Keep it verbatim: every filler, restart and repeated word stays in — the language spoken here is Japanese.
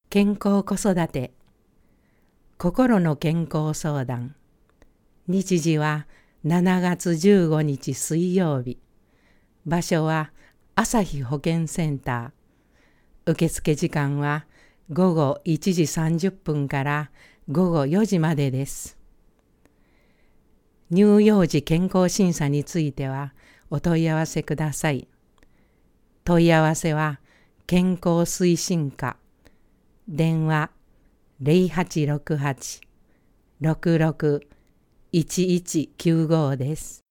健康子育て心の健康相談。日時はしちがつじゅうごにち水曜日。場所は朝日保健センター。受付時間はごごいちじさんじゅっぷんからごごよじまでです。乳幼児健康審査についてはお問い合わせください。問い合わせは健康推進課。電話ゼロはちろくはち ろくろく いちいちきゅうごです。